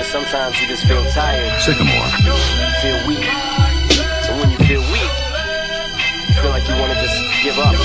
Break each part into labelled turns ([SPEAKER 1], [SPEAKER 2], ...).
[SPEAKER 1] Sometimes you just feel tired.
[SPEAKER 2] Sycamore.
[SPEAKER 1] You feel weak. And when you feel weak, you feel like you want to just give up.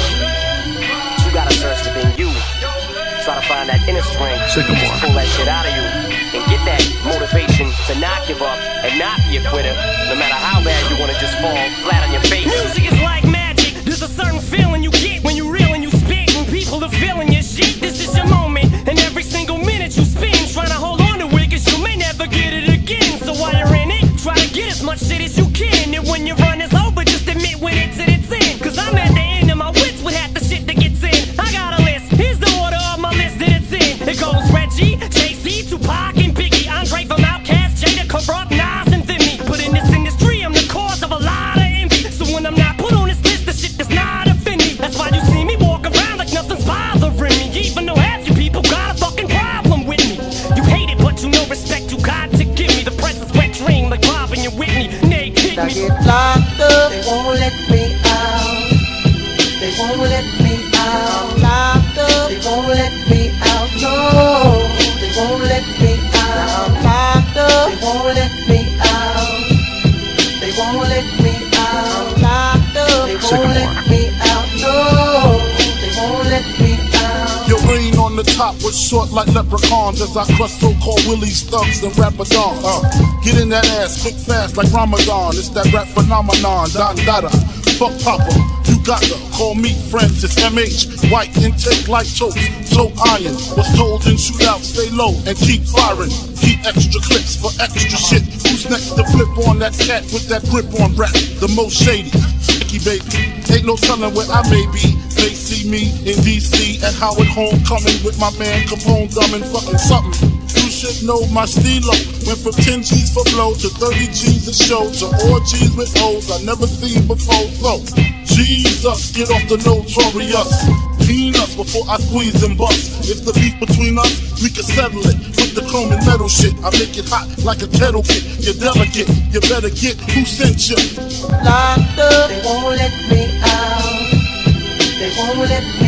[SPEAKER 1] But you gotta search within you. Try to find that inner strength.
[SPEAKER 2] Sycamore.
[SPEAKER 1] Just pull that shit out of you. And get that motivation to not give up and not be a quitter. No matter how bad you want to just fall flat on your face.
[SPEAKER 3] Music is like magic. There's a certain feeling you get when you reel and you spit. When people are feeling your shit, this is your moment. And every single minute you spend trying to hold on to it, cause you may never get it again. So while you're in it, try to get as much shit as you can. And when your run is over, just admit when it's at its end. Cause I'm at the end of my wits with half the shit that gets in. I got a list, here's the order of my list that it's in. It goes Reggie, JC, Tupac, and Biggie, Andre from Outkast, Jada, Corrupt, Nas, and Vimy. But in this industry, I'm the cause of a lot of envy. So when I'm not put on this list, the shit does not offend me. That's why you see me walk around like nothing's bothering me. Even though half you people got a fucking problem with me. You hate it, but you know respect you got to give me. The press is wet dream like Bob and your Whitney. Nay, kick
[SPEAKER 4] I
[SPEAKER 3] me.
[SPEAKER 4] get locked up, they won't let me out. They won't let me out. Locked up, they won't let me out. No, they won't let me out. Locked up, they won't let me out. They won't let me out. Locked up, they won't let me out. No, they won't let me out.
[SPEAKER 5] Your reign on the top was short like leprechauns as I crush so-called willies, thugs, and rapadons. Get in that ass quick fast like Ramadan. It's that rap phenomenon, Don Dada. Fuck Papa, you got to call me Francis MH. White intake like toast, so iron. Was told in shootout, stay low and keep firing. Keep extra clips for extra shit. Who's next to flip on that cat with that grip on rap? The most shady, Sticky baby. Ain't no telling where I may be. They see me in DC at Howard Homecoming with my man Capone drumming fucking something. You should know my stilo. Went from 10 G's for blow to 30 G's a show to orgies with O's I never seen before. So, Jesus, get off the notorious. Peanuts before I squeeze and bust. If the beef between us, we can settle it with the chrome and metal shit. I make it hot like a kettle kit. You're delicate, you better get who sent you.
[SPEAKER 4] Locked up, they won't let me out. They won't let me